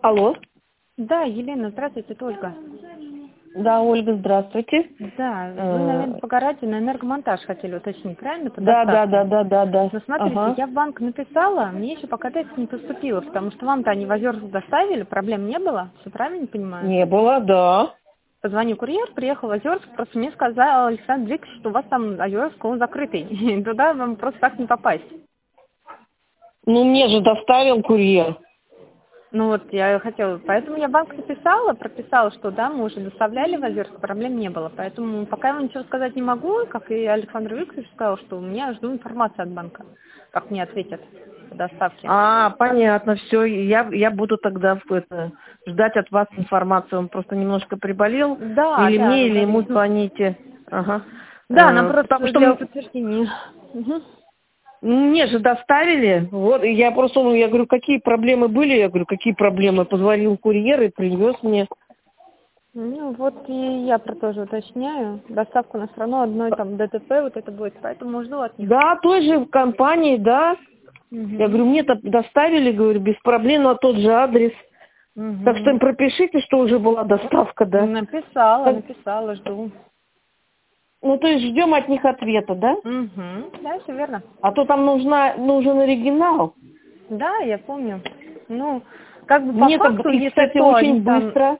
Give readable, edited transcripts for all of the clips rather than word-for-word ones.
Алло. Да, Елена, здравствуйте, это Ольга. Да, Ольга, здравствуйте. Да, вы, наверное, по гарантии на энергомонтаж хотели уточнить, правильно, по Да. доставке? Ну, Смотрите, я в банк написала, мне еще пока тест не поступило, потому что вам-то они в Озерск доставили, проблем не было, все правильно понимаю? Не было, да. Позвонил курьер, приехал в Озерск, просто мне сказал Александр Викторович, что у вас там Озерск, он закрытый, и туда вам просто так не попасть. Ну, мне же доставил курьер. Ну вот, я хотела, поэтому я в банк написала, прописала, что да, мы уже доставляли в Озерск, проблем не было. Поэтому пока я вам ничего сказать не могу, как и Александр Викторович сказал, что у меня жду информации от банка, как мне ответят по доставке. Понятно, все. Я буду тогда ждать от вас информацию. Он просто немножко приболел. Да, Или да, мне, или ему говорили. звоните. Ага. Да, нам Потому просто что для подтверждения. Угу. мне же доставили. Вот, и я просто, я говорю, какие проблемы были? Я говорю, какие проблемы? Позвонил курьер и привез мне. Ну вот и я про тоже уточняю. Доставка у нас все равно одной там ДТП вот это будет, поэтому жду от них. Да, той же в компании, да. Я Угу. говорю, мне-то доставили, говорю, без проблем на тот же адрес. Так что им Угу. пропишите, что уже была доставка, да. Написала, жду. Ну, то есть ждем от них ответа, да? Угу. Да, все верно. А то там нужен оригинал. Да, я помню. Ну, как бы по Мне-то, факту, и, если кстати, то, они очень там, быстро.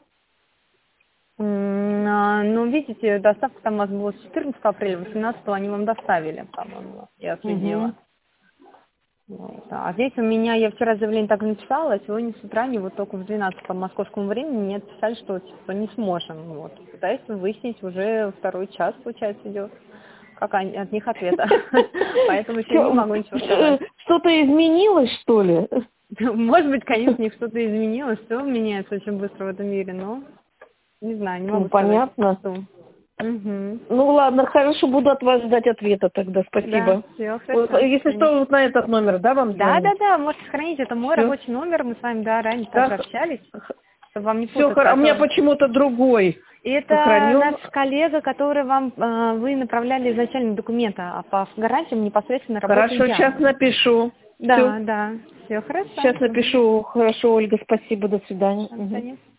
ну, видите, доставка там у вас была с 14 апреля, 18 они вам доставили, по-моему, я Угу. отследила. Вот. А здесь у меня, я вчера заявление так написала, а сегодня с утра, вот только в 12 по московскому времени, мне отписали, что типа не сможем. Вот. Пытаюсь выяснить, уже второй час, получается, идет, как от них ответа. Поэтому еще не могу ничего сказать. Что-то изменилось, что ли? Может быть, конечно, у них что-то изменилось, все меняется очень быстро в этом мире, но не знаю, не Ну, могу сказать, понятно. что. Угу. Ну, ладно, хорошо, буду от вас ждать ответа тогда, Да, спасибо. все Вот, хорошо. если что, вот на этот номер, да, вам Да, звонить? да, да, можете сохранить, это мой Все. рабочий номер, мы с вами, да, ранее также Да, общались, чтобы вам не все, путаться. а у меня Тоже. почему-то другой И это сохранен. наш коллега, который вам, вы направляли изначально документы, а по гарантиям непосредственно работаю Хорошо, я. сейчас напишу. Все. Да, да, все хорошо. Сейчас Угу. напишу. Хорошо, Ольга, спасибо, до свидания. До Мгм. свидания.